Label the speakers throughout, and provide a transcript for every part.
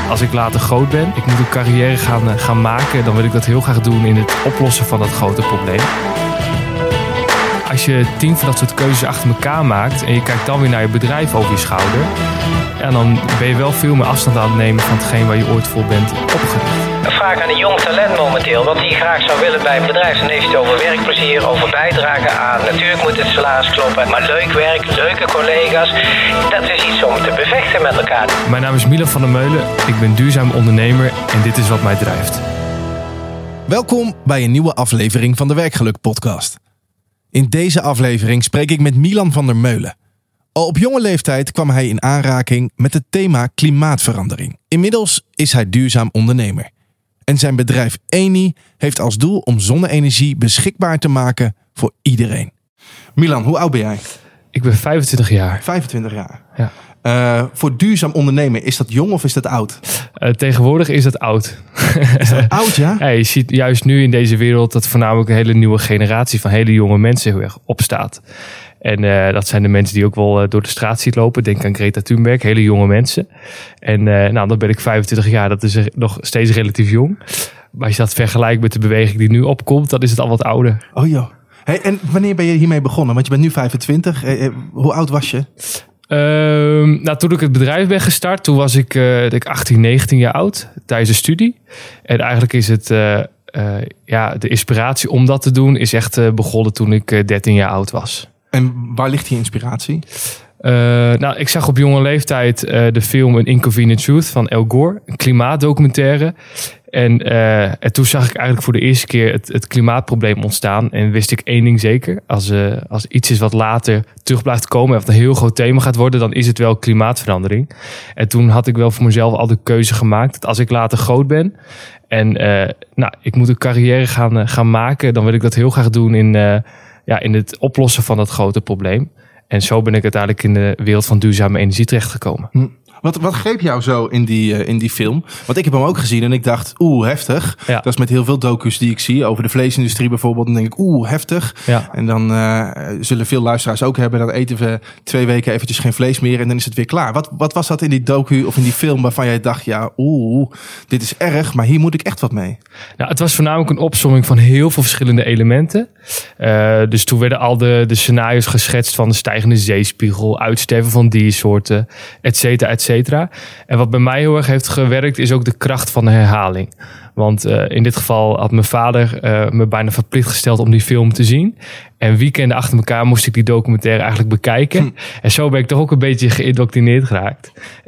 Speaker 1: Als ik later groot ben, ik moet een carrière gaan maken, dan wil ik dat heel graag doen in het oplossen van dat grote probleem. Als je 10 van dat soort keuzes achter elkaar maakt en je kijkt dan weer naar je bedrijf over je schouder, en dan ben je wel veel meer afstand aan het nemen van hetgeen waar je ooit voor bent opgericht.
Speaker 2: Een vraag aan een jong talent momenteel, wat hij graag zou willen bij een bedrijf. Dan heeft hij het over werkplezier, over bijdragen aan. Natuurlijk moet het salaris kloppen, maar leuk werk, leuke collega's. Dat is iets om te bevechten met elkaar.
Speaker 1: Mijn naam is Milan van der Meulen, ik ben duurzaam ondernemer en dit is wat mij drijft.
Speaker 3: Welkom bij een nieuwe aflevering van de Werkgeluk podcast. In deze aflevering spreek ik met Milan van der Meulen. Al op jonge leeftijd kwam hij in aanraking met het thema klimaatverandering. Inmiddels is hij duurzaam ondernemer. En zijn bedrijf Eni heeft als doel om zonne-energie beschikbaar te maken voor iedereen. Milan, hoe oud ben jij?
Speaker 1: Ik ben 25 jaar.
Speaker 3: 25 jaar.
Speaker 1: Ja.
Speaker 3: Voor duurzaam ondernemen, is dat jong of is dat oud?
Speaker 1: Tegenwoordig is dat oud.
Speaker 3: Is dat oud, ja?
Speaker 1: Ja, je ziet juist nu in deze wereld dat voornamelijk een hele nieuwe generatie van hele jonge mensen heel erg opstaat. En dat zijn de mensen die ook wel door de straat ziet lopen. Denk aan Greta Thunberg, hele jonge mensen. En dan ben ik 25 jaar, dat is nog steeds relatief jong. Maar als je dat vergelijkt met de beweging die nu opkomt, dan is het al wat ouder.
Speaker 3: Oh joh. Hey, en wanneer ben je hiermee begonnen? Want je bent nu 25. Hoe oud was je?
Speaker 1: Toen ik het bedrijf ben gestart, toen was ik 18, 19 jaar oud. Tijdens de studie. En eigenlijk is het... de inspiratie om dat te doen is echt begonnen toen ik 13 jaar oud was.
Speaker 3: En waar ligt die inspiratie?
Speaker 1: Ik zag op jonge leeftijd de film An Inconvenient Truth van Al Gore. Een klimaatdocumentaire. En toen zag ik eigenlijk voor de eerste keer het klimaatprobleem ontstaan. En wist ik één ding zeker. Als iets is wat later terug blijft komen, of een heel groot thema gaat worden, dan is het wel klimaatverandering. En toen had ik wel voor mezelf al de keuze gemaakt dat als ik later groot ben en ik moet een carrière gaan maken, dan wil ik dat heel graag doen in het oplossen van dat grote probleem. En zo ben ik uiteindelijk in de wereld van duurzame energie terechtgekomen.
Speaker 3: Wat greep jou zo in die film? Want ik heb hem ook gezien en ik dacht, heftig.
Speaker 1: Ja.
Speaker 3: Dat is met heel veel docu's die ik zie over de vleesindustrie bijvoorbeeld. Dan denk ik, heftig.
Speaker 1: Ja.
Speaker 3: En dan zullen veel luisteraars ook hebben. Dan eten we 2 weken eventjes geen vlees meer en dan is het weer klaar. Wat was dat in die docu of in die film waarvan jij dacht, dit is erg, maar hier moet ik echt wat mee?
Speaker 1: Nou, het was voornamelijk een opsomming van heel veel verschillende elementen. Dus toen werden al de scenario's geschetst van de stijgende zeespiegel, uitsterven van diersoorten, et cetera, et cetera. En wat bij mij heel erg heeft gewerkt is ook de kracht van de herhaling. Want in dit geval had mijn vader me bijna verplicht gesteld om die film te zien. En weekenden achter elkaar moest ik die documentaire eigenlijk bekijken. En zo ben ik toch ook een beetje geïndoctrineerd geraakt.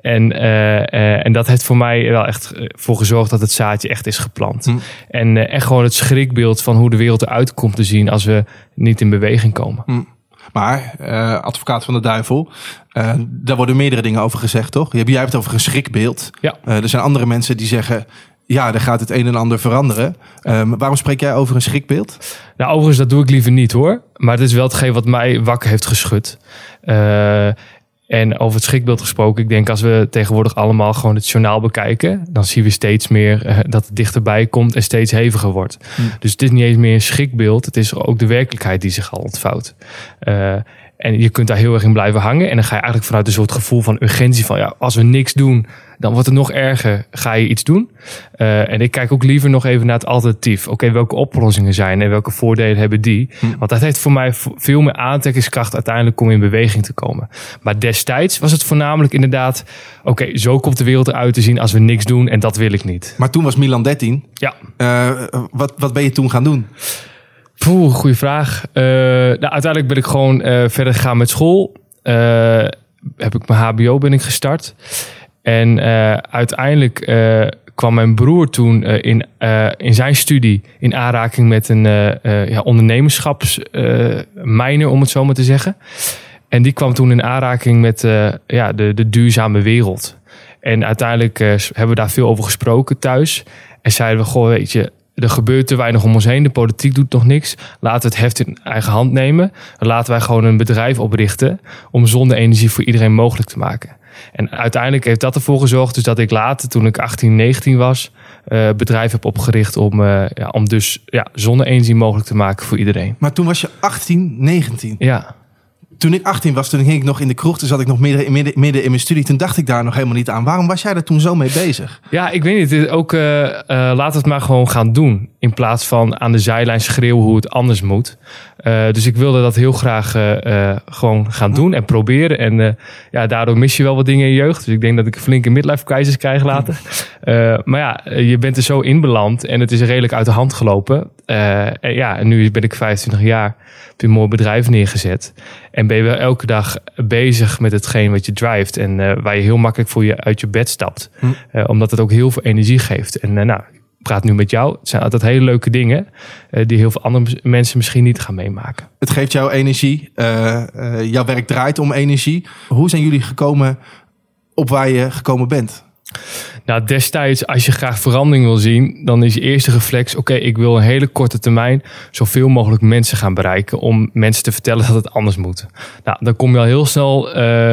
Speaker 1: En dat heeft voor mij wel echt voor gezorgd dat het zaadje echt is geplant. En echt gewoon het schrikbeeld van hoe de wereld eruit komt te zien als we niet in beweging komen.
Speaker 3: Maar, advocaat van de duivel, daar worden meerdere dingen over gezegd, toch? Jij hebt het over een schrikbeeld.
Speaker 1: Ja.
Speaker 3: Er zijn andere mensen die zeggen, er gaat het een en ander veranderen. Waarom spreek jij over een schrikbeeld?
Speaker 1: Nou, overigens, dat doe ik liever niet hoor. Maar het is wel hetgeen wat mij wakker heeft geschud. En over het schrikbeeld gesproken, ik denk als we tegenwoordig allemaal gewoon het journaal bekijken, dan zien we steeds meer dat het dichterbij komt en steeds heviger wordt. Dus het is niet eens meer een schrikbeeld, het is ook de werkelijkheid die zich al ontvouwt. En je kunt daar heel erg in blijven hangen. En dan ga je eigenlijk vanuit een soort gevoel van urgentie van als we niks doen, dan wordt het nog erger. Ga je iets doen? En ik kijk ook liever nog even naar het alternatief. Oké, welke oplossingen zijn en welke voordelen hebben die? Want dat heeft voor mij veel meer aantrekkingskracht uiteindelijk om in beweging te komen. Maar destijds was het voornamelijk inderdaad, zo komt de wereld eruit te zien als we niks doen en dat wil ik niet.
Speaker 3: Maar toen was Milan 13.
Speaker 1: Ja.
Speaker 3: Wat ben je toen gaan doen?
Speaker 1: Goeie vraag. Uiteindelijk ben ik gewoon verder gegaan met school. Heb ik mijn HBO gestart. En uiteindelijk kwam mijn broer toen in zijn studie in aanraking met een ondernemerschapsmijner, om het zo maar te zeggen. En die kwam toen in aanraking met de duurzame wereld. En uiteindelijk hebben we daar veel over gesproken thuis. En zeiden we, er gebeurt te weinig om ons heen. De politiek doet nog niks. Laten we het heft in eigen hand nemen. Laten wij gewoon een bedrijf oprichten om zonne-energie voor iedereen mogelijk te maken. En uiteindelijk heeft dat ervoor gezorgd dus dat ik later, toen ik 18, 19 was, bedrijf heb opgericht om dus zonne-energie mogelijk te maken voor iedereen.
Speaker 3: Maar toen was je 18, 19?
Speaker 1: Ja.
Speaker 3: Toen ik 18 was, toen ging ik nog in de kroeg. Toen zat ik nog midden in mijn studie. Toen dacht ik daar nog helemaal niet aan. Waarom was jij er toen zo mee bezig?
Speaker 1: Ja, ik weet niet. Het is ook, laat het maar gewoon gaan doen. In plaats van aan de zijlijn schreeuwen hoe het anders moet. Dus ik wilde dat heel graag gewoon gaan doen en proberen. En daardoor mis je wel wat dingen in je jeugd. Dus ik denk dat ik een flinke midlife crisis krijg later. Maar ja, je bent er zo in beland. En het is redelijk uit de hand gelopen. En nu ben ik 25 jaar. Heb je een mooi bedrijf neergezet. En ben je wel elke dag bezig met hetgeen wat je drijft. En waar je heel makkelijk voor je uit je bed stapt. Omdat het ook heel veel energie geeft. En ik praat nu met jou. Het zijn altijd hele leuke dingen. Die heel veel andere mensen misschien niet gaan meemaken.
Speaker 3: Het geeft jou energie. Jouw werk draait om energie. Hoe zijn jullie gekomen op waar je gekomen bent?
Speaker 1: Nou, destijds, als je graag verandering wil zien, dan is je eerste reflex, oké, ik wil een hele korte termijn zoveel mogelijk mensen gaan bereiken om mensen te vertellen dat het anders moet. Nou, dan kom je al heel snel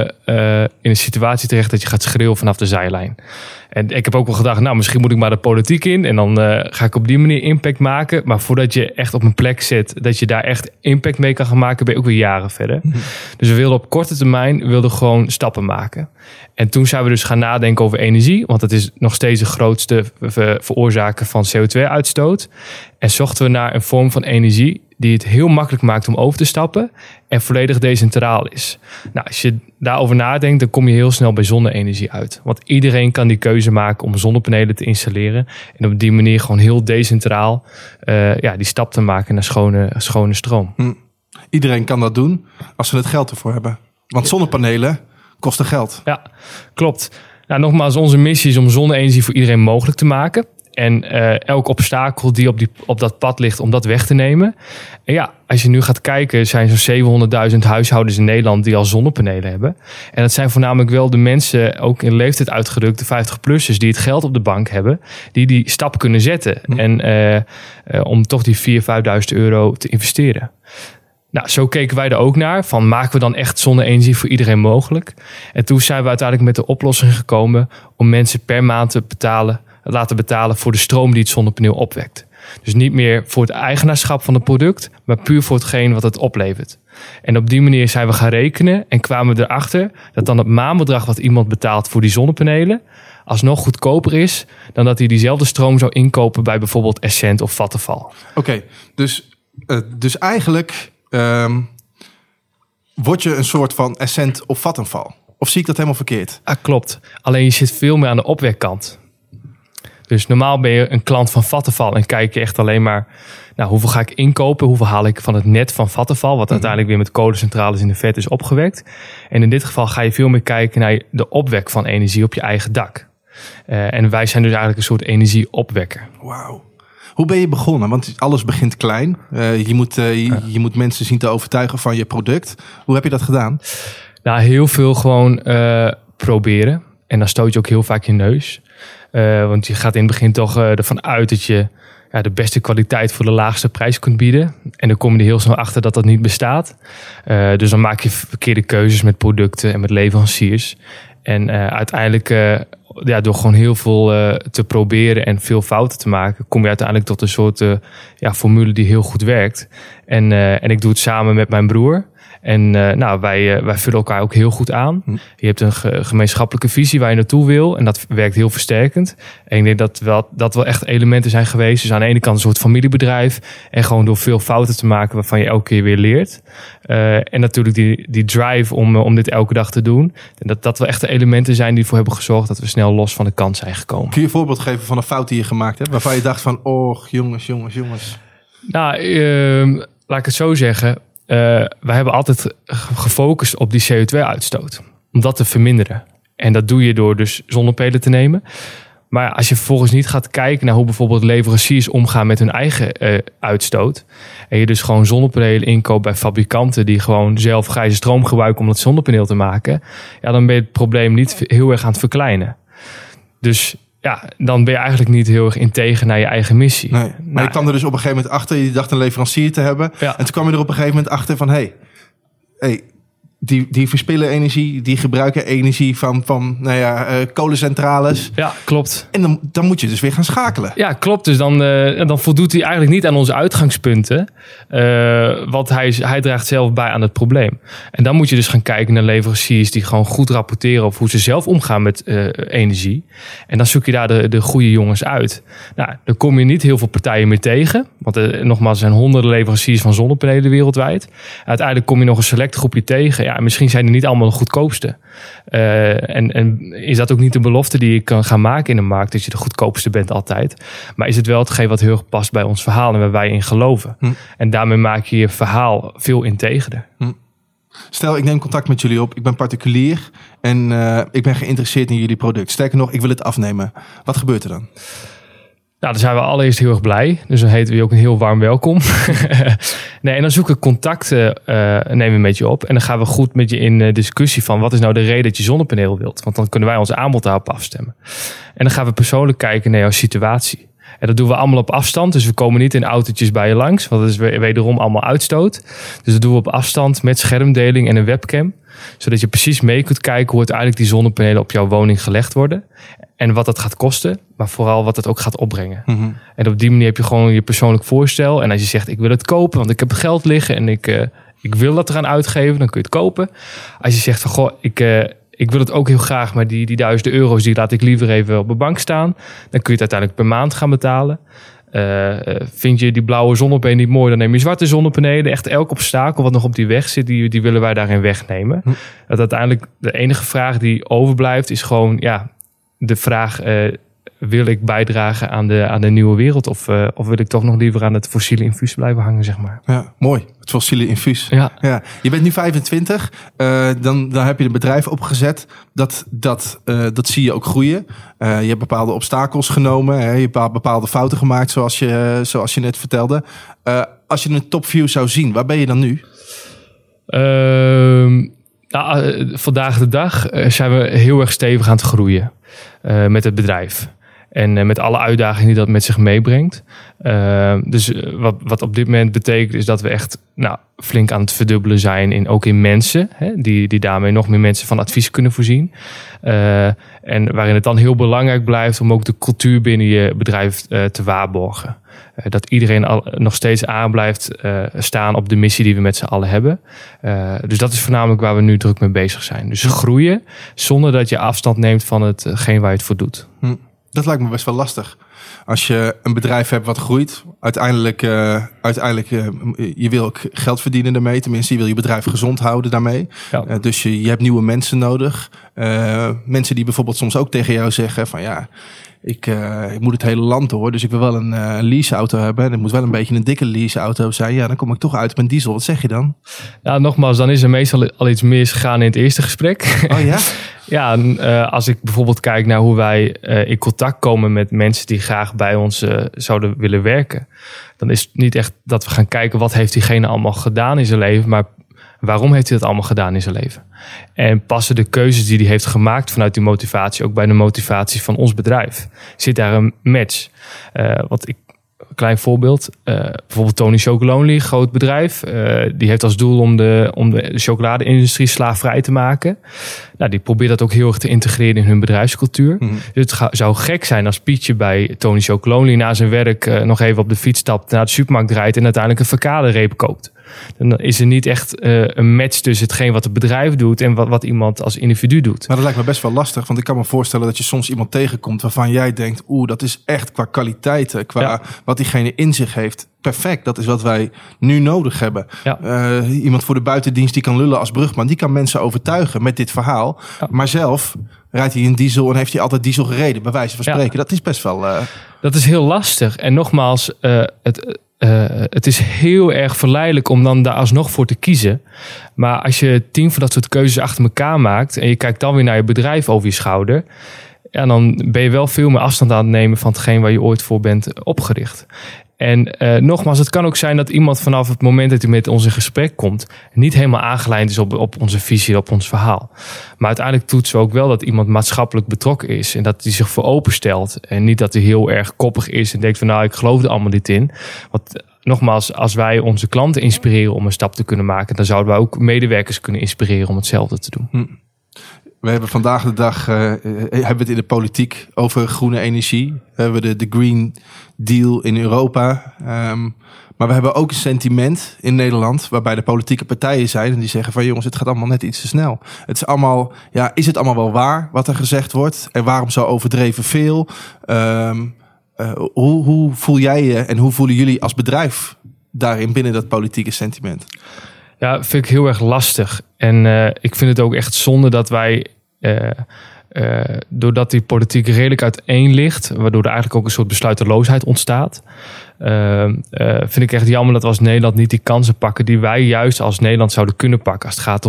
Speaker 1: in een situatie terecht dat je gaat schreeuwen vanaf de zijlijn. En ik heb ook wel gedacht, nou, misschien moet ik maar de politiek in en dan ga ik op die manier impact maken. Maar voordat je echt op een plek zit, dat je daar echt impact mee kan gaan maken, ben je ook weer jaren verder. Dus we wilden op korte termijn gewoon stappen maken. En toen zijn we dus gaan nadenken over energie, want het is nog steeds de grootste veroorzaker van CO2-uitstoot. En zochten we naar een vorm van energie die het heel makkelijk maakt om over te stappen en volledig decentraal is. Nou, als je daarover nadenkt, dan kom je heel snel bij zonne-energie uit. Want iedereen kan die keuze maken om zonnepanelen te installeren en op die manier gewoon heel decentraal die stap te maken naar schone stroom.
Speaker 3: Iedereen kan dat doen als ze het geld ervoor hebben. Want zonnepanelen kosten geld. Ja,
Speaker 1: klopt. Nou, nogmaals, onze missie is om zonne-energie voor iedereen mogelijk te maken. En elk obstakel die op dat pad ligt, om dat weg te nemen. En ja, als je nu gaat kijken, zijn zo'n 700.000 huishoudens in Nederland die al zonnepanelen hebben. En dat zijn voornamelijk wel de mensen, ook in leeftijd uitgedrukt, de 50-plussers, die het geld op de bank hebben, die stap kunnen zetten. En om toch die 4.000, 5.000 euro te investeren. Nou, zo keken wij er ook naar. Van, maken we dan echt zonne-energie voor iedereen mogelijk? En toen zijn we uiteindelijk met de oplossing gekomen om mensen per maand te laten betalen voor de stroom die het zonnepaneel opwekt. Dus niet meer voor het eigenaarschap van het product, maar puur voor hetgeen wat het oplevert. En op die manier zijn we gaan rekenen en kwamen we erachter dat dan het maandbedrag wat iemand betaalt voor die zonnepanelen alsnog goedkoper is dan dat hij diezelfde stroom zou inkopen bij bijvoorbeeld Essent of Vattenfall.
Speaker 3: Oké, dus eigenlijk word je een soort van Essent of Vattenfall. Of zie ik dat helemaal verkeerd?
Speaker 1: Ah, klopt. Alleen je zit veel meer aan de opwekkant. Dus normaal ben je een klant van Vattenfall en kijk je echt alleen maar, nou, hoeveel ga ik inkopen? Hoeveel haal ik van het net van Vattenfall, wat uiteindelijk weer met kolencentrales in de vet is opgewekt. En in dit geval ga je veel meer kijken naar de opwek van energie op je eigen dak. En wij zijn dus eigenlijk een soort energieopwekker.
Speaker 3: Wauw. Hoe ben je begonnen? Want alles begint klein. Je moet mensen zien te overtuigen van je product. Hoe heb je dat gedaan?
Speaker 1: Nou, heel veel gewoon proberen. En dan stoot je ook heel vaak je neus. Want je gaat in het begin toch ervan uit dat je de beste kwaliteit voor de laagste prijs kunt bieden. En dan kom je er heel snel achter dat dat niet bestaat. Dus dan maak je verkeerde keuzes met producten en met leveranciers. En uiteindelijk, door gewoon heel veel te proberen en veel fouten te maken, kom je uiteindelijk tot een soort formule die heel goed werkt. En ik doe het samen met mijn broer. En wij vullen elkaar ook heel goed aan. Je hebt een gemeenschappelijke visie waar je naartoe wil. En dat werkt heel versterkend. En ik denk dat wel echt elementen zijn geweest. Dus aan de ene kant een soort familiebedrijf. En gewoon door veel fouten te maken waarvan je elke keer weer leert. En natuurlijk die drive om dit elke dag te doen. En dat wel echt de elementen zijn die ervoor hebben gezorgd dat we snel los van de kant zijn gekomen.
Speaker 3: Kun je een voorbeeld geven van een fout die je gemaakt hebt? Waarvan je dacht van, oh jongens.
Speaker 1: Nou, laat ik het zo zeggen. Wij hebben altijd gefocust op die CO2-uitstoot. Om dat te verminderen. En dat doe je door dus zonnepanelen te nemen. Maar als je vervolgens niet gaat kijken naar hoe bijvoorbeeld leveranciers omgaan met hun eigen uitstoot. En je dus gewoon zonnepanelen inkoopt bij fabrikanten die gewoon zelf grijze stroom gebruiken om dat zonnepaneel te maken. Ja, dan ben je het probleem niet heel erg aan het verkleinen. Dus ja, dan ben je eigenlijk niet heel erg integer naar je eigen missie.
Speaker 3: Nee, maar je kwam er dus op een gegeven moment achter, je dacht een leverancier te hebben. Ja. En toen kwam je er op een gegeven moment achter van, hey, die verspillen energie, die gebruiken energie van kolencentrales.
Speaker 1: Ja, klopt.
Speaker 3: En dan moet je dus weer gaan schakelen.
Speaker 1: Ja, klopt. Dus dan voldoet hij eigenlijk niet aan onze uitgangspunten. Want hij draagt zelf bij aan het probleem. En dan moet je dus gaan kijken naar leveranciers die gewoon goed rapporteren over hoe ze zelf omgaan met energie. En dan zoek je daar de goede jongens uit. Nou, dan kom je niet heel veel partijen meer tegen. Want nogmaals, er zijn honderden leveranciers van zonnepanelen wereldwijd. Uiteindelijk kom je nog een select groepje tegen. Ja, misschien zijn die niet allemaal de goedkoopste. En is dat ook niet een belofte die je kan gaan maken in de markt, dat je de goedkoopste bent altijd. Maar is het wel hetgeen wat heel erg past bij ons verhaal en waar wij in geloven. En daarmee maak je je verhaal veel integerder.
Speaker 3: Stel, ik neem contact met jullie op. Ik ben particulier en ik ben geïnteresseerd in jullie product. Sterker nog, ik wil het afnemen. Wat gebeurt er dan?
Speaker 1: Nou, dan zijn we allereerst heel erg blij. Dus dan heten we je ook een heel warm welkom. Nee, en dan zoeken we contact, nemen we met je op. En dan gaan we goed met je in discussie van wat is nou de reden dat je zonnepaneel wilt. Want dan kunnen wij ons aanbod daarop afstemmen. En dan gaan we persoonlijk kijken naar jouw situatie. En dat doen we allemaal op afstand. Dus we komen niet in autootjes bij je langs. Want dat is wederom allemaal uitstoot. Dus dat doen we op afstand met schermdeling en een webcam. Zodat je precies mee kunt kijken hoe uiteindelijk die zonnepanelen op jouw woning gelegd worden. En wat dat gaat kosten. Maar vooral wat het ook gaat opbrengen. Mm-hmm. En op die manier heb je gewoon je persoonlijk voorstel. En als je zegt ik wil het kopen want ik heb geld liggen. En ik wil dat eraan uitgeven. Dan kun je het kopen. Als je zegt van goh ik wil het ook heel graag, maar die €1000 die laat ik liever even op mijn bank staan. Dan kun je het uiteindelijk per maand gaan betalen. Vind je die blauwe zonnepanelen niet mooi, dan neem je zwarte zonnepanelen. Echt elk obstakel wat nog op die weg zit, die willen wij daarin wegnemen. Dat uiteindelijk de enige vraag die overblijft is gewoon de vraag, wil ik bijdragen aan de nieuwe wereld? Of wil ik toch nog liever aan het fossiele infuus blijven hangen, zeg maar. Ja,
Speaker 3: mooi. Het fossiele infuus.
Speaker 1: Ja.
Speaker 3: Je bent nu 25. Dan heb je een bedrijf opgezet. Dat zie je ook groeien. Je hebt bepaalde obstakels genomen. Hè? Je hebt bepaalde fouten gemaakt, zoals je net vertelde. Als je een topview zou zien, waar ben je dan nu?
Speaker 1: Vandaag de dag zijn we heel erg stevig aan het groeien met het bedrijf. En met alle uitdagingen die dat met zich meebrengt. Dus wat op dit moment betekent is dat we echt flink aan het verdubbelen zijn. Ook in mensen. Hè, die daarmee nog meer mensen van advies kunnen voorzien. En waarin het dan heel belangrijk blijft om ook de cultuur binnen je bedrijf te waarborgen. Dat iedereen nog steeds aan blijft staan op de missie die we met z'n allen hebben. Dus dat is voornamelijk waar we nu druk mee bezig zijn. Dus groeien zonder dat je afstand neemt van hetgeen waar je het voor doet.
Speaker 3: Dat lijkt me best wel lastig. Als je een bedrijf hebt wat groeit, uiteindelijk je wil ook geld verdienen daarmee. Tenminste, je wil je bedrijf gezond houden daarmee. Ja. Dus je hebt nieuwe mensen nodig. Mensen die bijvoorbeeld soms ook tegen jou zeggen van ik moet het hele land door, dus ik wil wel een leaseauto hebben. En het moet wel een beetje een dikke leaseauto zijn. Ja, dan kom ik toch uit op een diesel. Wat zeg je dan?
Speaker 1: Ja, nogmaals, dan is er meestal al iets misgegaan in het eerste gesprek.
Speaker 3: Oh ja?
Speaker 1: Ja, als ik bijvoorbeeld kijk naar hoe wij in contact komen met mensen die graag bij ons zouden willen werken. Dan is het niet echt dat we gaan kijken wat heeft diegene allemaal gedaan in zijn leven, maar waarom heeft hij dat allemaal gedaan in zijn leven? En passen de keuzes die hij heeft gemaakt vanuit die motivatie ook bij de motivatie van ons bedrijf? Zit daar een match? Een klein voorbeeld. Bijvoorbeeld Tony Chocolonely, groot bedrijf. Die heeft als doel om de chocoladeindustrie slaafvrij te maken. Die probeert dat ook heel erg te integreren in hun bedrijfscultuur. Mm-hmm. Dus het zou gek zijn als Pietje bij Tony Chocolonely na zijn werk nog even op de fiets stapt, naar de supermarkt rijdt en uiteindelijk een verkadereep koopt. Dan is er niet echt een match tussen hetgeen wat het bedrijf doet en wat iemand als individu doet.
Speaker 3: Maar dat lijkt me best wel lastig, want ik kan me voorstellen dat je soms iemand tegenkomt waarvan jij denkt, dat is echt qua kwaliteiten, qua wat diegene in zich heeft, perfect. Dat is wat wij nu nodig hebben. Ja. Iemand voor de buitendienst die kan lullen als brugman, die kan mensen overtuigen met dit verhaal. Ja. Maar zelf rijdt hij in diesel en heeft hij altijd diesel gereden, bij wijze van spreken. Ja. Dat is best wel...
Speaker 1: Dat is heel lastig. En nogmaals, het is heel erg verleidelijk om dan daar alsnog voor te kiezen. Maar als je 10 van dat soort keuzes achter elkaar maakt en je kijkt dan weer naar je bedrijf over je schouder, dan ben je wel veel meer afstand aan het nemen van hetgeen waar je ooit voor bent opgericht. En nogmaals, het kan ook zijn dat iemand vanaf het moment dat hij met ons in gesprek komt niet helemaal aangelijnd is op onze visie, op ons verhaal. Maar uiteindelijk toetsen we ook wel dat iemand maatschappelijk betrokken is en dat hij zich voor openstelt. En niet dat hij heel erg koppig is en denkt van ik geloof er allemaal niet in. Want nogmaals, als wij onze klanten inspireren om een stap te kunnen maken, dan zouden wij ook medewerkers kunnen inspireren om hetzelfde te doen.
Speaker 3: We hebben vandaag de dag hebben we het in de politiek over groene energie. We hebben de Green Deal in Europa. Maar we hebben ook een sentiment in Nederland waarbij de politieke partijen zijn en die zeggen van jongens, het gaat allemaal net iets te snel. Het is allemaal, is het allemaal wel waar wat er gezegd wordt? En waarom zo overdreven veel? Hoe voel jij je en hoe voelen jullie als bedrijf daarin binnen dat politieke sentiment?
Speaker 1: Ja, vind ik heel erg lastig. En ik vind het ook echt zonde dat wij, doordat die politiek redelijk uiteen ligt, waardoor er eigenlijk ook een soort besluiteloosheid ontstaat, vind ik echt jammer dat we als Nederland niet die kansen pakken die wij juist als Nederland zouden kunnen pakken. Als het gaat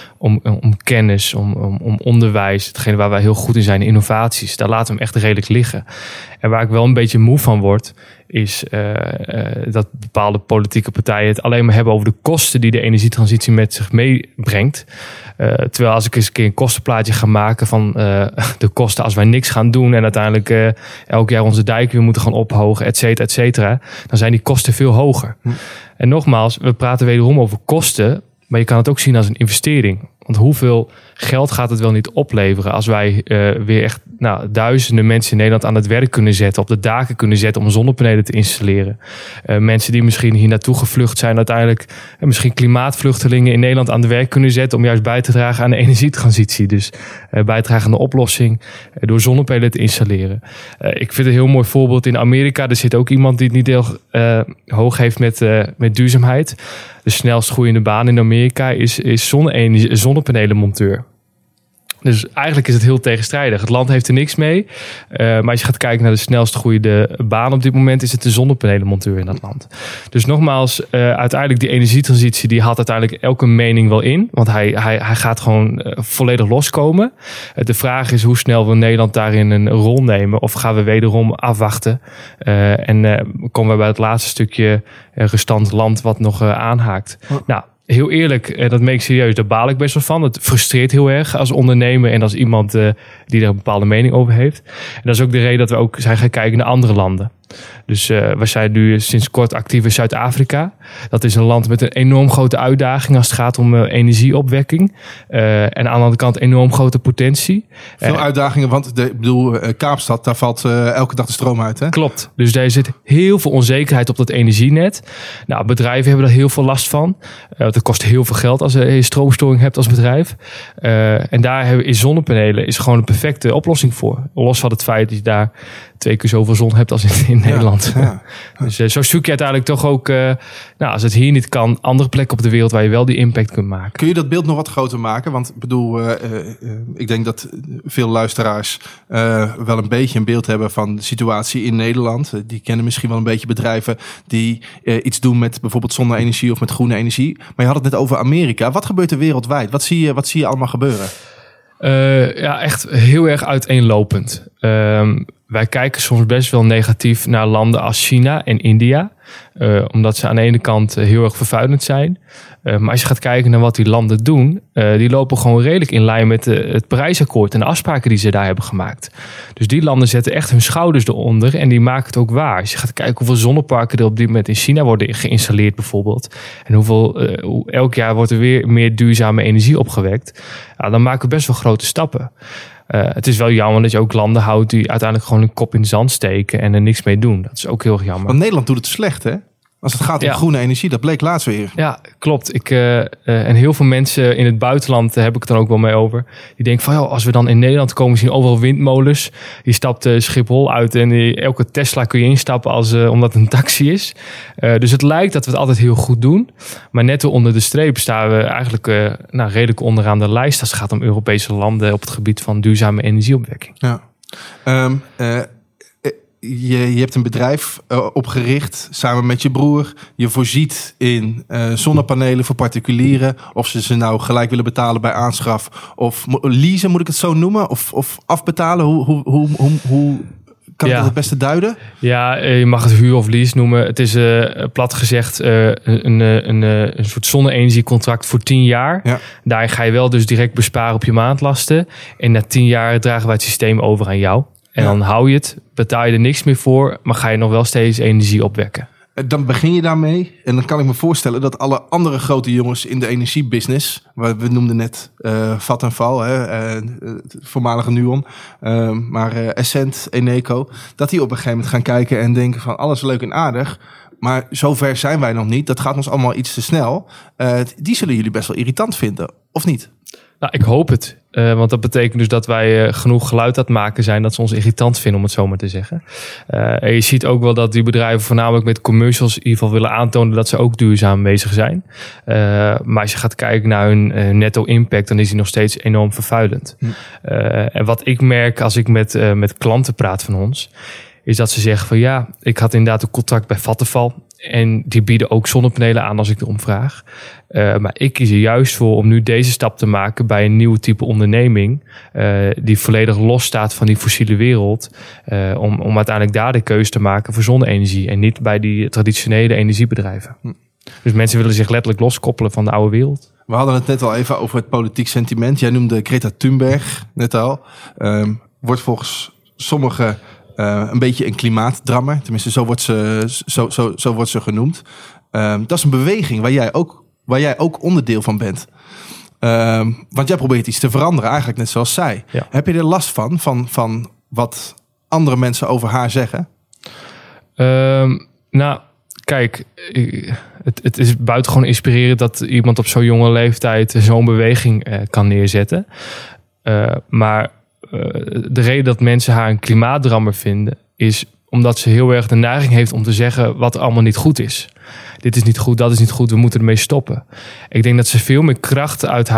Speaker 1: om kennis, om onderwijs, hetgene waar wij heel goed in zijn, innovaties. Daar laten we hem echt redelijk liggen. En waar ik wel een beetje moe van word, is dat bepaalde politieke partijen het alleen maar hebben over de kosten die de energietransitie met zich meebrengt. Terwijl als ik eens een keer een kostenplaatje ga maken van de kosten als wij niks gaan doen en uiteindelijk elk jaar onze dijken weer moeten gaan ophogen, et cetera, dan zijn die kosten veel hoger. En nogmaals, we praten wederom over kosten, maar je kan het ook zien als een investering. Want hoeveel geld gaat het wel niet opleveren als wij weer echt duizenden mensen in Nederland aan het werk kunnen zetten, op de daken kunnen zetten om zonnepanelen te installeren. Mensen die misschien hier naartoe gevlucht zijn, uiteindelijk misschien klimaatvluchtelingen in Nederland aan het werk kunnen zetten om juist bij te dragen aan de energietransitie. Dus bijdragen aan de oplossing door zonnepanelen te installeren. Ik vind een heel mooi voorbeeld in Amerika. Er zit ook iemand die het niet heel hoog heeft met duurzaamheid. De snelst groeiende baan in Amerika is zonnepanelenmonteur. Dus eigenlijk is het heel tegenstrijdig. Het land heeft er niks mee. Maar als je gaat kijken naar de snelst groeiende baan op dit moment, is het de zonnepanelenmonteur in dat land. Dus nogmaals, uiteindelijk die energietransitie, die had uiteindelijk elke mening wel in. Want hij gaat gewoon volledig loskomen. De vraag is hoe snel wil Nederland daarin een rol nemen? Of gaan we wederom afwachten? En komen we bij het laatste stukje restant land wat nog aanhaakt. Nou, heel eerlijk, dat meen ik serieus, daar baal ik best wel van. Het frustreert heel erg als ondernemer en als iemand die er een bepaalde mening over heeft. En dat is ook de reden dat we ook zijn gaan kijken naar andere landen. Dus we zijn nu sinds kort actief in Zuid-Afrika. Dat is een land met een enorm grote uitdaging als het gaat om energieopwekking. En aan de andere kant enorm grote potentie.
Speaker 3: Veel uitdagingen, want Kaapstad, daar valt elke dag de stroom uit. Hè?
Speaker 1: Klopt. Dus daar zit heel veel onzekerheid op dat energienet. Nou, bedrijven hebben daar heel veel last van. Want het kost heel veel geld als je stroomstoring hebt als bedrijf. En daar is zonnepanelen gewoon een perfecte oplossing voor. Los van het feit dat je daar 2 keer zoveel zon hebt als in Nederland. Ja. Dus zo zoek je uiteindelijk toch ook, als het hier niet kan, andere plekken op de wereld waar je wel die impact kunt maken.
Speaker 3: Kun je dat beeld nog wat groter maken? Want ik denk dat veel luisteraars wel een beetje een beeld hebben van de situatie in Nederland. Die kennen misschien wel een beetje bedrijven die iets doen met bijvoorbeeld zonne-energie of met groene energie. Maar je had het net over Amerika. Wat gebeurt er wereldwijd? Wat zie je allemaal gebeuren?
Speaker 1: Echt heel erg uiteenlopend. Wij kijken soms best wel negatief naar landen als China en India. Omdat ze aan de ene kant heel erg vervuilend zijn. Maar als je gaat kijken naar wat die landen doen, die lopen gewoon redelijk in lijn met het Parijsakkoord en de afspraken die ze daar hebben gemaakt. Dus die landen zetten echt hun schouders eronder en die maken het ook waar. Als je gaat kijken hoeveel zonneparken er op dit moment in China worden geïnstalleerd bijvoorbeeld. En elk jaar wordt er weer meer duurzame energie opgewekt. Ja, dan maken we best wel grote stappen. Het is wel jammer dat je ook landen houdt die uiteindelijk gewoon een kop in het zand steken en er niks mee doen. Dat is ook heel erg jammer.
Speaker 3: Want Nederland doet het slecht, hè? Als het gaat om groene energie, dat bleek laatst weer.
Speaker 1: Ja, klopt. En heel veel mensen in het buitenland, daar heb ik het dan ook wel mee over. Die denken van, als we dan in Nederland komen, zien overal windmolens. Die stapt Schiphol uit en elke Tesla kun je instappen omdat het een taxi is. Dus het lijkt dat we het altijd heel goed doen. Maar net onder de streep staan we eigenlijk redelijk onderaan de lijst als het gaat om Europese landen op het gebied van duurzame energieopwekking.
Speaker 3: Ja. Je hebt een bedrijf opgericht samen met je broer. Je voorziet in zonnepanelen voor particulieren. Of ze nou gelijk willen betalen bij aanschaf. Of leasen, moet ik het zo noemen? Of afbetalen? Hoe kan ik dat het beste duiden?
Speaker 1: Ja, je mag het huur of lease noemen. Het is plat gezegd een soort zonne-energiecontract voor 10 jaar. Ja. Daar ga je wel dus direct besparen op je maandlasten. En na 10 jaar dragen wij het systeem over aan jou. En dan hou je het, betaal je er niks meer voor, maar ga je nog wel steeds energie opwekken.
Speaker 3: Dan begin je daarmee. En dan kan ik me voorstellen dat alle andere grote jongens in de energiebusiness, we noemden net Vattenfall, het voormalige Nuon, maar Essent, Eneco, dat die op een gegeven moment gaan kijken en denken van alles leuk en aardig, maar zover zijn wij nog niet. Dat gaat ons allemaal iets te snel. Die zullen jullie best wel irritant vinden, of niet?
Speaker 1: Nou, ik hoop het. Want dat betekent dus dat wij genoeg geluid aan het maken zijn dat ze ons irritant vinden, om het zo maar te zeggen. En je ziet ook wel dat die bedrijven voornamelijk met commercials in ieder geval willen aantonen dat ze ook duurzaam bezig zijn. Maar als je gaat kijken naar hun netto impact, dan is die nog steeds enorm vervuilend. En wat ik merk als ik met klanten praat van ons, is dat ze zeggen van ja, ik had inderdaad een contract bij Vattenfall. En die bieden ook zonnepanelen aan als ik erom vraag. Maar ik kies er juist voor om nu deze stap te maken bij een nieuw type onderneming. Die volledig los staat van die fossiele wereld. Om uiteindelijk daar de keuze te maken voor zonne-energie. En niet bij die traditionele energiebedrijven. Dus mensen willen zich letterlijk loskoppelen van de oude wereld.
Speaker 3: We hadden het net al even over het politiek sentiment. Jij noemde Greta Thunberg net al. Wordt volgens sommigen een beetje een klimaatdrammer. Tenminste, zo wordt ze genoemd. Dat is een beweging waar jij ook onderdeel van bent. Want jij probeert iets te veranderen, eigenlijk net zoals zij. Ja. Heb je er last van wat andere mensen over haar zeggen?
Speaker 1: Nou, kijk, het is buitengewoon inspirerend dat iemand op zo'n jonge leeftijd zo'n beweging kan neerzetten. Maar de reden dat mensen haar een klimaatdrammer vinden, is omdat ze heel erg de neiging heeft om te zeggen wat allemaal niet goed is. Dit is niet goed, dat is niet goed, we moeten ermee stoppen. Ik denk dat ze veel meer kracht uit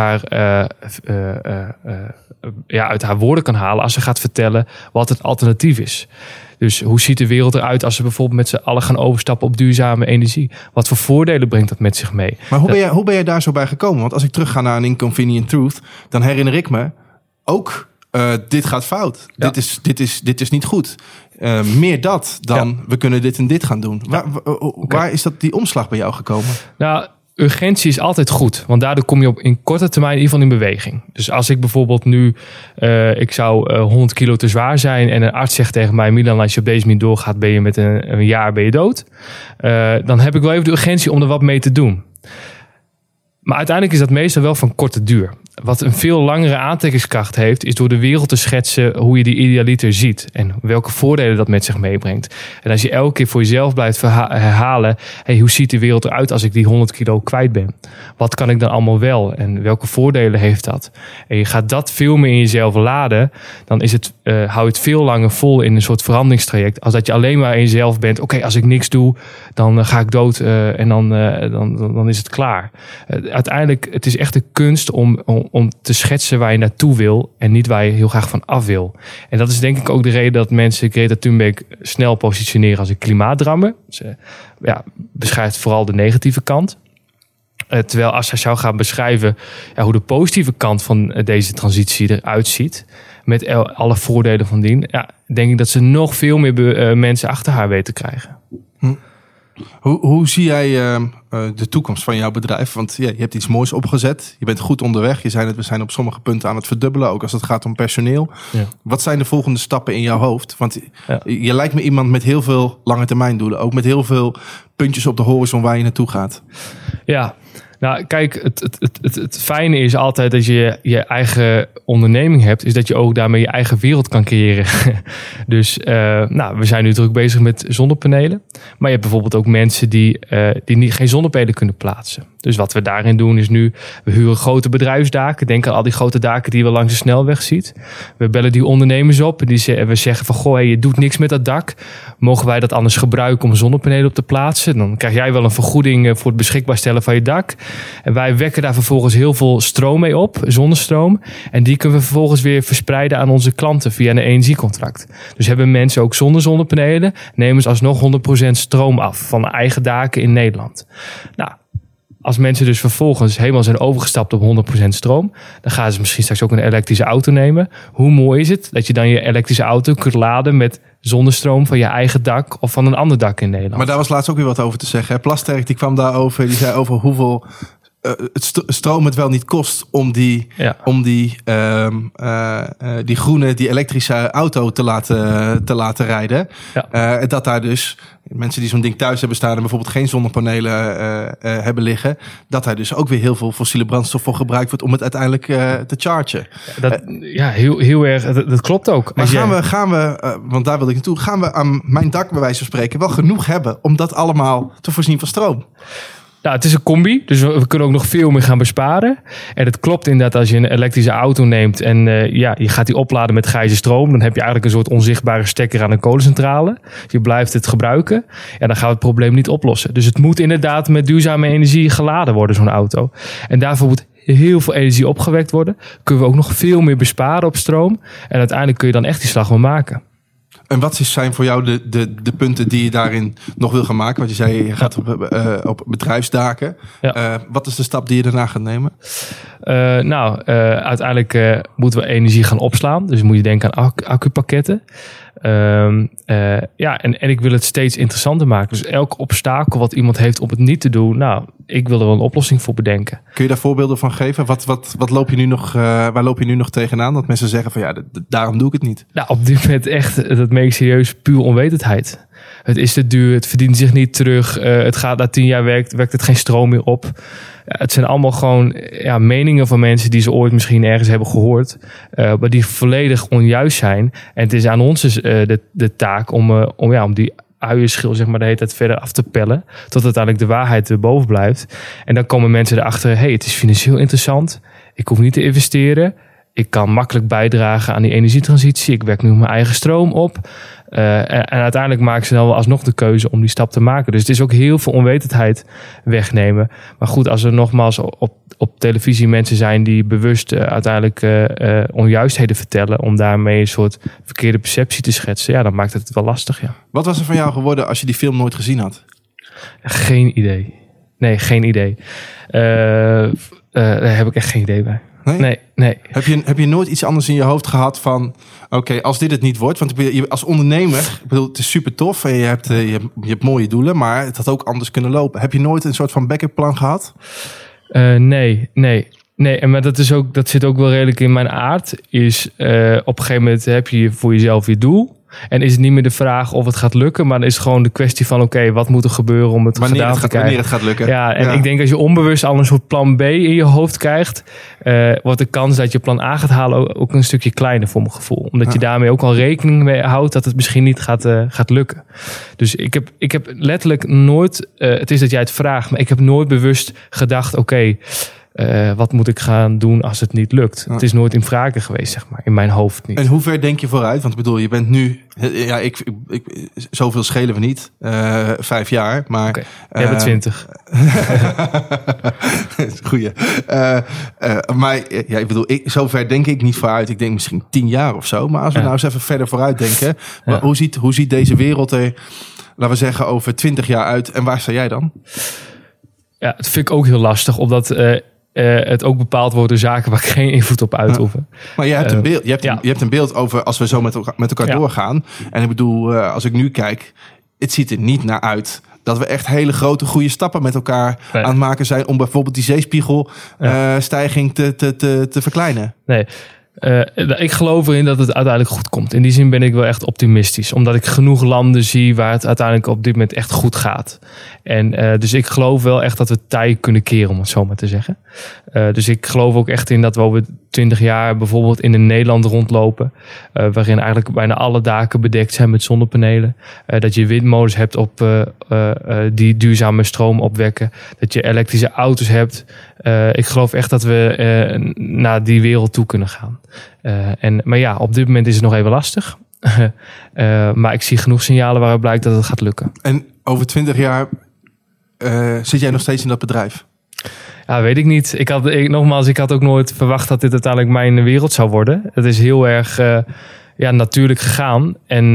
Speaker 1: haar woorden kan halen als ze gaat vertellen wat het alternatief is. Dus hoe ziet de wereld eruit als ze bijvoorbeeld met z'n allen gaan overstappen op duurzame energie? Wat voor voordelen brengt dat met zich mee?
Speaker 3: Maar hoe ben jij daar zo bij gekomen? Want als ik terug ga naar een Inconvenient Truth, dan herinner ik me ook, dit gaat fout. Ja. Dit is niet goed. Meer dat dan we kunnen dit en dit gaan doen. Waar is die omslag bij jou gekomen? Nou,
Speaker 1: urgentie is altijd goed. Want daardoor kom je op in korte termijn in ieder geval in beweging. Dus als ik bijvoorbeeld nu, ik zou 100 kilo te zwaar zijn en een arts zegt tegen mij, Milan, als je op deze manier doorgaat, ben je met een jaar ben je dood. Dan heb ik wel even de urgentie om er wat mee te doen. Maar uiteindelijk is dat meestal wel van korte duur. Wat een veel langere aantrekkingskracht heeft, is door de wereld te schetsen hoe je die idealiter ziet. En welke voordelen dat met zich meebrengt. En als je elke keer voor jezelf blijft herhalen, hoe ziet de wereld eruit als ik die 100 kilo kwijt ben? Wat kan ik dan allemaal wel? En welke voordelen heeft dat? En je gaat dat veel meer in jezelf laden, dan is hou je het veel langer vol in een soort veranderingstraject. Als dat je alleen maar in jezelf bent, oké, als ik niks doe, dan ga ik dood en dan is het klaar. Uiteindelijk, het is echt de kunst om te schetsen waar je naartoe wil en niet waar je heel graag van af wil. En dat is denk ik ook de reden dat mensen Greta Thunberg snel positioneren als een klimaatdrammer. Ze beschrijft vooral de negatieve kant. Terwijl als hij zou gaan beschrijven hoe de positieve kant van deze transitie eruit ziet, met alle voordelen van dien, denk ik dat ze nog veel meer mensen achter haar weten te krijgen.
Speaker 3: Hoe zie jij de toekomst van jouw bedrijf? Want je hebt iets moois opgezet. Je bent goed onderweg. Je zei net, we zijn op sommige punten aan het verdubbelen. Ook als het gaat om personeel. Ja. Wat zijn de volgende stappen in jouw hoofd? Want je lijkt me iemand met heel veel lange termijn doelen. Ook met heel veel puntjes op de horizon waar je naartoe gaat.
Speaker 1: Ja, nou kijk, het fijne is altijd dat je je eigen onderneming hebt, is dat je ook daarmee je eigen wereld kan creëren. Dus we zijn nu druk bezig met zonnepanelen. Maar je hebt bijvoorbeeld ook mensen die geen zonnepanelen kunnen plaatsen. Dus wat we daarin doen is nu, we huren grote bedrijfsdaken. Denk aan al die grote daken die je langs de snelweg ziet. We bellen die ondernemers op en we zeggen van, goh, je doet niks met dat dak. Mogen wij dat anders gebruiken om zonnepanelen op te plaatsen? Dan krijg jij wel een vergoeding voor het beschikbaar stellen van je dak. En wij wekken daar vervolgens heel veel stroom mee op, zonnestroom. En die kunnen we vervolgens weer verspreiden aan onze klanten via een energiecontract. Dus hebben mensen ook zonder zonnepanelen, nemen ze alsnog 100% stroom af van eigen daken in Nederland. Nou, als mensen dus vervolgens helemaal zijn overgestapt op 100% stroom, dan gaan ze misschien straks ook een elektrische auto nemen. Hoe mooi is het dat je dan je elektrische auto kunt laden met zonnestroom van je eigen dak of van een ander dak in Nederland.
Speaker 3: Maar daar was laatst ook weer wat over te zeggen. Plasterk die kwam daarover, die zei over hoeveel het stroom het wel niet kost om die groene, die elektrische auto te laten rijden. Ja. Dat daar dus mensen die zo'n ding thuis hebben staan en bijvoorbeeld geen zonnepanelen hebben liggen, dat daar dus ook weer heel veel fossiele brandstof voor gebruikt wordt om het uiteindelijk te chargen.
Speaker 1: Heel erg. Dat klopt ook.
Speaker 3: Maar gaan we, want daar wil ik naartoe, gaan we aan mijn dak bij wijze van spreken wel genoeg hebben om dat allemaal te voorzien van stroom?
Speaker 1: Nou, het is een combi, dus we kunnen ook nog veel meer gaan besparen. En het klopt inderdaad als je een elektrische auto neemt en je gaat die opladen met grijze stroom, dan heb je eigenlijk een soort onzichtbare stekker aan een kolencentrale. Je blijft het gebruiken en dan gaan we het probleem niet oplossen. Dus het moet inderdaad met duurzame energie geladen worden, zo'n auto. En daarvoor moet heel veel energie opgewekt worden. Kunnen we ook nog veel meer besparen op stroom. En uiteindelijk kun je dan echt die slag wel maken.
Speaker 3: En wat zijn voor jou de punten die je daarin nog wil gaan maken? Want je zei, je gaat op bedrijfsdaken. Ja. Wat is de stap die je daarna gaat nemen?
Speaker 1: Uiteindelijk moeten we energie gaan opslaan. Dus moet je denken aan accupakketten. En ik wil het steeds interessanter maken. Dus elk obstakel wat iemand heeft om het niet te doen, ik wil er wel een oplossing voor bedenken.
Speaker 3: Kun je daar voorbeelden van geven? Wat loop je nu nog, waar loop je nu nog tegenaan? Dat mensen zeggen van daarom doe ik het niet.
Speaker 1: Nou, op dit moment echt, dat meen ik serieus, puur onwetendheid. Het is te duur, het verdient zich niet terug. Het gaat na 10 jaar werkt het geen stroom meer op. Het zijn allemaal gewoon meningen van mensen die ze ooit misschien ergens hebben gehoord. Maar die volledig onjuist zijn. En het is aan ons de taak om die uienschil zeg maar de hele tijd verder af te pellen. Tot uiteindelijk de waarheid erboven blijft. En dan komen mensen erachter, het is financieel interessant. Ik hoef niet te investeren. Ik kan makkelijk bijdragen aan die energietransitie. Ik werk nu mijn eigen stroom op. En uiteindelijk maken ze dan wel alsnog de keuze om die stap te maken. Dus het is ook heel veel onwetendheid wegnemen. Maar goed, als er nogmaals op televisie mensen zijn die bewust uiteindelijk onjuistheden vertellen om daarmee een soort verkeerde perceptie te schetsen, dan maakt het wel lastig, ja.
Speaker 3: Wat was er van jou geworden als je die film nooit gezien had?
Speaker 1: Geen idee. Nee, geen idee. Daar heb ik echt geen idee bij. Nee.
Speaker 3: Heb je nooit iets anders in je hoofd gehad van, oké, als dit het niet wordt, want als ondernemer, ik bedoel, het is super tof en je hebt mooie doelen, maar het had ook anders kunnen lopen. Heb je nooit een soort van backup plan gehad?
Speaker 1: Nee. Maar dat zit ook wel redelijk in mijn aard. Op een gegeven moment heb je voor jezelf je doel. En is het niet meer de vraag of het gaat lukken, maar dan is het gewoon de kwestie van wat moet er gebeuren om het gedaan te krijgen.
Speaker 3: Wanneer het gaat lukken.
Speaker 1: Ja, ik denk als je onbewust al een soort plan B in je hoofd krijgt, wordt de kans dat je plan A gaat halen ook een stukje kleiner voor mijn gevoel. Omdat je daarmee ook al rekening mee houdt dat het misschien niet gaat lukken. Dus ik heb letterlijk nooit, het is dat jij het vraagt, maar ik heb nooit bewust gedacht, wat moet ik gaan doen als het niet lukt? Het is nooit in vragen geweest, zeg maar. In mijn hoofd niet.
Speaker 3: En hoe ver denk je vooruit? Want ik bedoel, je bent nu... zoveel schelen we niet. 5 jaar, maar...
Speaker 1: Okay. Jij bent 20.
Speaker 3: Goeie. Maar ik bedoel, zover denk ik niet vooruit. Ik denk misschien 10 jaar of zo. Maar als we nou eens even verder vooruit denken. Hoe ziet deze wereld er, laten we zeggen, over 20 jaar uit? En waar sta jij dan?
Speaker 1: Ja, dat vind ik ook heel lastig. Omdat... het ook bepaald wordt door zaken waar ik geen invloed op uitoefen.
Speaker 3: Maar je hebt een beeld. Je hebt een beeld over als we zo met elkaar doorgaan. En ik bedoel, als ik nu kijk, het ziet er niet naar uit dat we echt hele grote goede stappen met elkaar aan het maken zijn om bijvoorbeeld die zeespiegelstijging te verkleinen. Nee.
Speaker 1: Ik geloof erin dat het uiteindelijk goed komt. In die zin ben ik wel echt optimistisch. Omdat ik genoeg landen zie waar het uiteindelijk op dit moment echt goed gaat. En dus ik geloof wel echt dat we tij kunnen keren, om het zo maar te zeggen. Dus ik geloof ook echt in dat we over 20 jaar bijvoorbeeld in Nederland rondlopen. Waarin eigenlijk bijna alle daken bedekt zijn met zonnepanelen. Dat je windmolens hebt die duurzame stroom opwekken. Dat je elektrische auto's hebt. Ik geloof echt dat we naar die wereld toe kunnen gaan. Maar op dit moment is het nog even lastig. Maar ik zie genoeg signalen waaruit blijkt dat het gaat lukken.
Speaker 3: En over 20 jaar zit jij nog steeds in dat bedrijf?
Speaker 1: Ja, weet ik niet. Ik had ook nooit verwacht dat dit uiteindelijk mijn wereld zou worden. Het is heel erg natuurlijk gegaan. En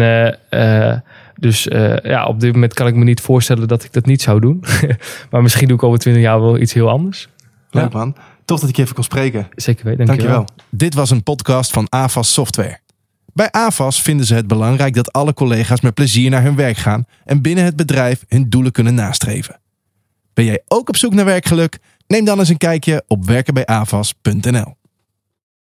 Speaker 1: op dit moment kan ik me niet voorstellen dat ik dat niet zou doen. Maar misschien doe ik over 20 jaar wel iets heel anders.
Speaker 3: Leuk man. Tof dat ik je even kon spreken.
Speaker 1: Zeker weten, dankjewel.
Speaker 3: Dit was een podcast van AVAS Software. Bij AVAS vinden ze het belangrijk dat alle collega's met plezier naar hun werk gaan en binnen het bedrijf hun doelen kunnen nastreven. Ben jij ook op zoek naar werkgeluk? Neem dan eens een kijkje op werkenbijavas.nl.